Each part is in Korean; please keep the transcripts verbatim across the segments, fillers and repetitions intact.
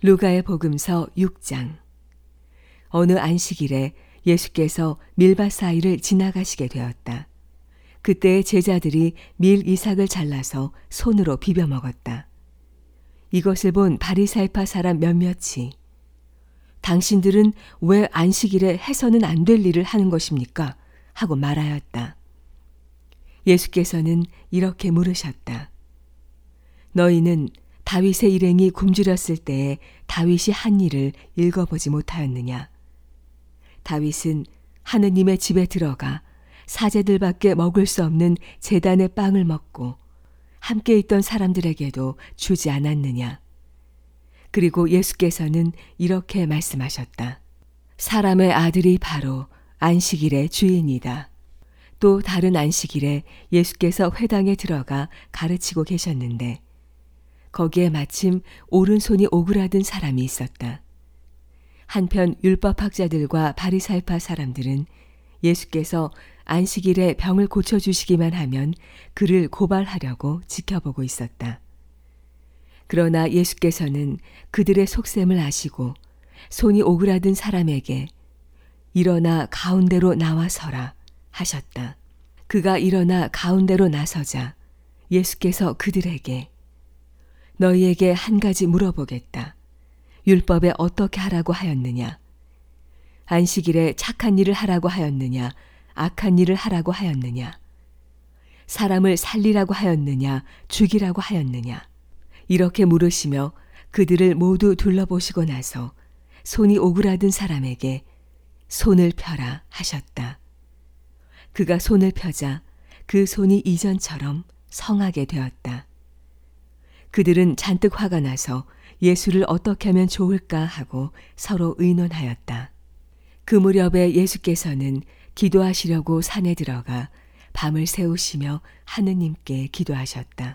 루가의 복음서 육 장. 어느 안식일에 예수께서 밀밭 사이를 지나가시게 되었다. 그때 제자들이 밀 이삭을 잘라서 손으로 비벼 먹었다. 이것을 본 바리사이파 사람 몇몇이 당신들은 왜 안식일에 해서는 안 될 일을 하는 것입니까? 하고 말하였다. 예수께서는 이렇게 물으셨다. 너희는 다윗의 일행이 굶주렸을 때에 다윗이 한 일을 읽어보지 못하였느냐? 다윗은 하느님의 집에 들어가 사제들밖에 먹을 수 없는 제단의 빵을 먹고 함께 있던 사람들에게도 주지 않았느냐? 그리고 예수께서는 이렇게 말씀하셨다. 사람의 아들이 바로 안식일의 주인이다. 또 다른 안식일에 예수께서 회당에 들어가 가르치고 계셨는데 거기에 마침 오른손이 오그라든 사람이 있었다. 한편 율법학자들과 바리사이파 사람들은 예수께서 안식일에 병을 고쳐주시기만 하면 그를 고발하려고 지켜보고 있었다. 그러나 예수께서는 그들의 속셈을 아시고 손이 오그라든 사람에게 일어나 가운데로 나와 서라 하셨다. 그가 일어나 가운데로 나서자 예수께서 그들에게 너희에게 한 가지 물어보겠다. 율법에 어떻게 하라고 하였느냐? 안식일에 착한 일을 하라고 하였느냐? 악한 일을 하라고 하였느냐? 사람을 살리라고 하였느냐? 죽이라고 하였느냐? 이렇게 물으시며 그들을 모두 둘러보시고 나서 손이 오그라든 사람에게 손을 펴라 하셨다. 그가 손을 펴자 그 손이 이전처럼 성하게 되었다. 그들은 잔뜩 화가 나서 예수를 어떻게 하면 좋을까 하고 서로 의논하였다. 그 무렵에 예수께서는 기도하시려고 산에 들어가 밤을 새우시며 하느님께 기도하셨다.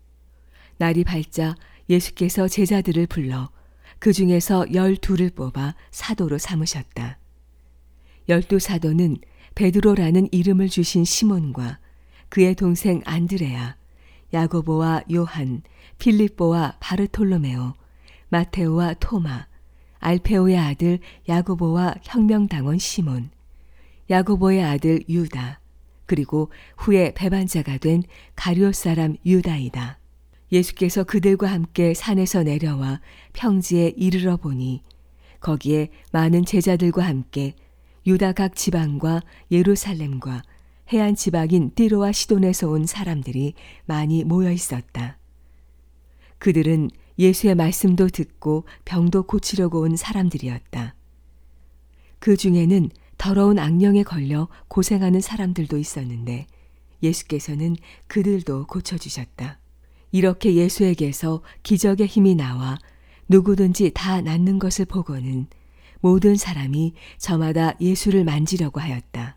날이 밝자 예수께서 제자들을 불러 그 중에서 열둘을 뽑아 사도로 삼으셨다. 열두 사도는 베드로라는 이름을 주신 시몬과 그의 동생 안드레아, 야고보와 요한, 필립보와 바르톨로메오, 마테오와 토마, 알페오의 아들 야고보와 혁명당원 시몬, 야고보의 아들 유다, 그리고 후에 배반자가 된 가룟 사람 유다이다. 예수께서 그들과 함께 산에서 내려와 평지에 이르러 보니 거기에 많은 제자들과 함께 유다 각 지방과 예루살렘과 해안 지방인 띠로와 시돈에서 온 사람들이 많이 모여 있었다. 그들은 예수의 말씀도 듣고 병도 고치려고 온 사람들이었다. 그 중에는 더러운 악령에 걸려 고생하는 사람들도 있었는데 예수께서는 그들도 고쳐주셨다. 이렇게 예수에게서 기적의 힘이 나와 누구든지 다 낫는 것을 보고는 모든 사람이 저마다 예수를 만지려고 하였다.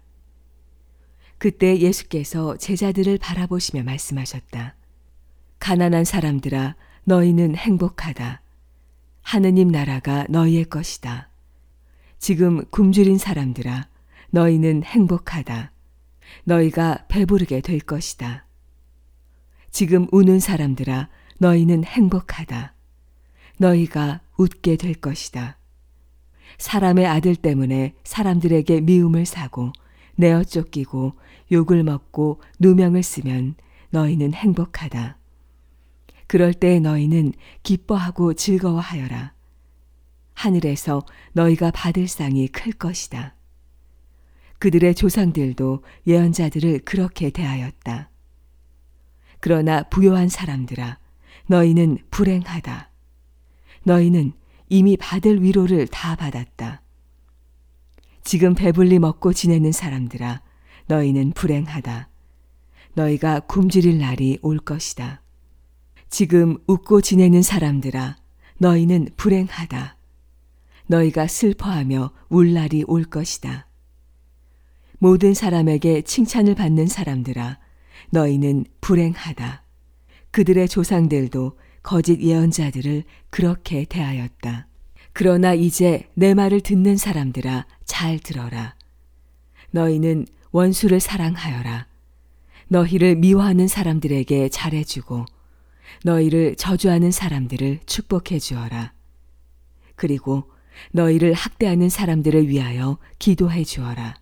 그때 예수께서 제자들을 바라보시며 말씀하셨다. 가난한 사람들아, 너희는 행복하다. 하느님 나라가 너희의 것이다. 지금 굶주린 사람들아, 너희는 행복하다. 너희가 배부르게 될 것이다. 지금 우는 사람들아, 너희는 행복하다. 너희가 웃게 될 것이다. 사람의 아들 때문에 사람들에게 미움을 사고 내어 쫓기고 욕을 먹고 누명을 쓰면 너희는 행복하다. 그럴 때 너희는 기뻐하고 즐거워하여라. 하늘에서 너희가 받을 상이 클 것이다. 그들의 조상들도 예언자들을 그렇게 대하였다. 그러나 부요한 사람들아, 너희는 불행하다. 너희는 이미 받을 위로를 다 받았다. 지금 배불리 먹고 지내는 사람들아, 너희는 불행하다. 너희가 굶주릴 날이 올 것이다. 지금 웃고 지내는 사람들아, 너희는 불행하다. 너희가 슬퍼하며 울 날이 올 것이다. 모든 사람에게 칭찬을 받는 사람들아, 너희는 불행하다. 그들의 조상들도 거짓 예언자들을 그렇게 대하였다. 그러나 이제 내 말을 듣는 사람들아, 잘 들어라. 너희는 원수를 사랑하여라. 너희를 미워하는 사람들에게 잘해주고 너희를 저주하는 사람들을 축복해 주어라. 그리고 너희를 학대하는 사람들을 위하여 기도해 주어라.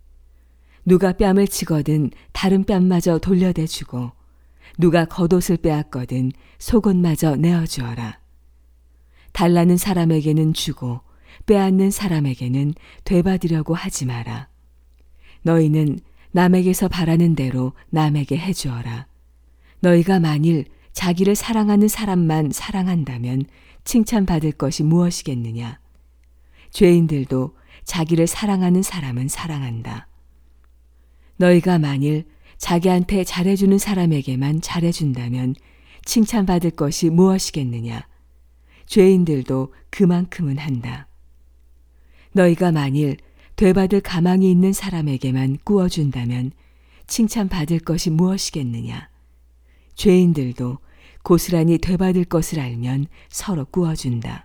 누가 뺨을 치거든 다른 뺨마저 돌려대 주고 누가 겉옷을 빼앗거든 속옷마저 내어 주어라. 달라는 사람에게는 주고 빼앗는 사람에게는 되받으려고 하지 마라. 너희는 남에게서 바라는 대로 남에게 해주어라. 너희가 만일 자기를 사랑하는 사람만 사랑한다면 칭찬받을 것이 무엇이겠느냐? 죄인들도 자기를 사랑하는 사람은 사랑한다. 너희가 만일 자기한테 잘해주는 사람에게만 잘해준다면 칭찬받을 것이 무엇이겠느냐? 죄인들도 그만큼은 한다. 너희가 만일 되받을 가망이 있는 사람에게만 꾸어준다면 칭찬받을 것이 무엇이겠느냐? 죄인들도 고스란히 되받을 것을 알면 서로 꾸어준다.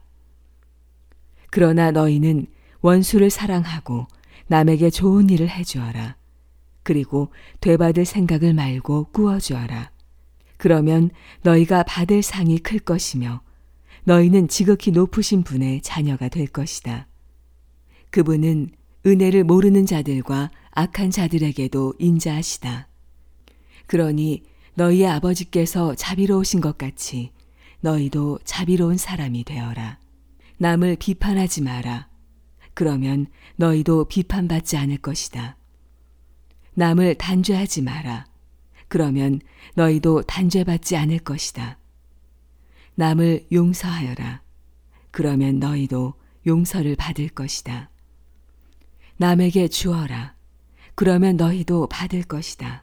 그러나 너희는 원수를 사랑하고 남에게 좋은 일을 해주어라. 그리고 되받을 생각을 말고 꾸어주어라. 그러면 너희가 받을 상이 클 것이며 너희는 지극히 높으신 분의 자녀가 될 것이다. 그분은 은혜를 모르는 자들과 악한 자들에게도 인자하시다. 그러니 너희의 아버지께서 자비로우신 것 같이 너희도 자비로운 사람이 되어라. 남을 비판하지 마라. 그러면 너희도 비판받지 않을 것이다. 남을 단죄하지 마라. 그러면 너희도 단죄받지 않을 것이다. 남을 용서하여라. 그러면 너희도 용서를 받을 것이다. 남에게 주어라. 그러면 너희도 받을 것이다.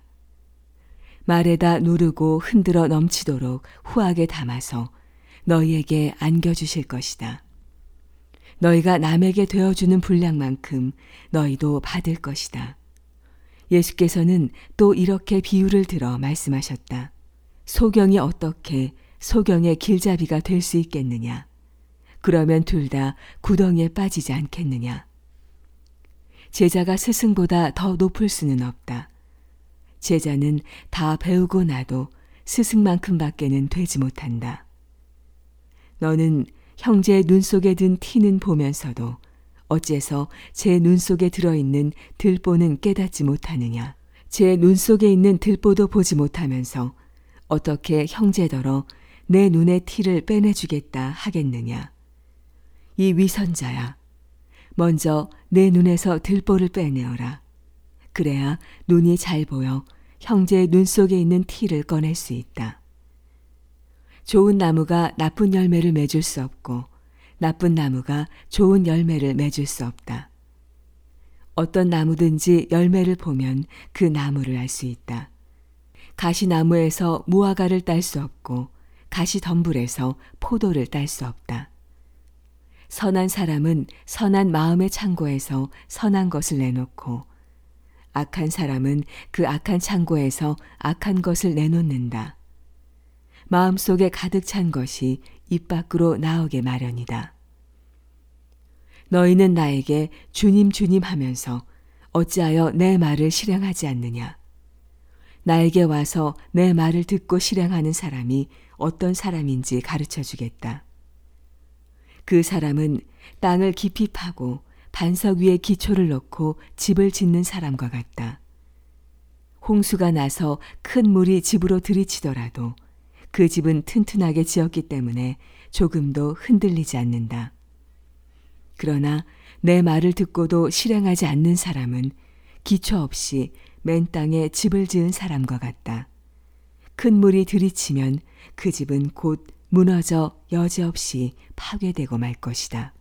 말에다 누르고 흔들어 넘치도록 후하게 담아서 너희에게 안겨주실 것이다. 너희가 남에게 되어주는 분량만큼 너희도 받을 것이다. 예수께서는 또 이렇게 비유를 들어 말씀하셨다. 소경이 어떻게 소경의 길잡이가 될 수 있겠느냐? 그러면 둘 다 구덩이에 빠지지 않겠느냐? 제자가 스승보다 더 높을 수는 없다. 제자는 다 배우고 나도 스승만큼밖에는 되지 못한다. 너는 형제의 눈 속에 든 티는 보면서도 어째서 제 눈 속에 들어있는 들보는 깨닫지 못하느냐? 제 눈 속에 있는 들보도 보지 못하면서 어떻게 형제더러 내 눈의 티를 빼내주겠다 하겠느냐? 이 위선자야, 먼저 내 눈에서 들보를 빼내어라. 그래야 눈이 잘 보여 형제의 눈 속에 있는 티를 꺼낼 수 있다. 좋은 나무가 나쁜 열매를 맺을 수 없고 나쁜 나무가 좋은 열매를 맺을 수 없다. 어떤 나무든지 열매를 보면 그 나무를 알 수 있다. 가시나무에서 무화과를 딸 수 없고 가시덤불에서 포도를 딸 수 없다. 선한 사람은 선한 마음의 창고에서 선한 것을 내놓고 악한 사람은 그 악한 창고에서 악한 것을 내놓는다. 마음속에 가득 찬 것이 입 밖으로 나오게 마련이다. 너희는 나에게 주님 주님 하면서 어찌하여 내 말을 실행하지 않느냐? 나에게 와서 내 말을 듣고 실행하는 사람이 어떤 사람인지 가르쳐 주겠다. 그 사람은 땅을 깊이 파고 반석 위에 기초를 놓고 집을 짓는 사람과 같다. 홍수가 나서 큰 물이 집으로 들이치더라도 그 집은 튼튼하게 지었기 때문에 조금도 흔들리지 않는다. 그러나 내 말을 듣고도 실행하지 않는 사람은 기초 없이 맨 땅에 집을 지은 사람과 같다. 큰 물이 들이치면 그 집은 곧 무너져 여지없이 파괴되고 말 것이다.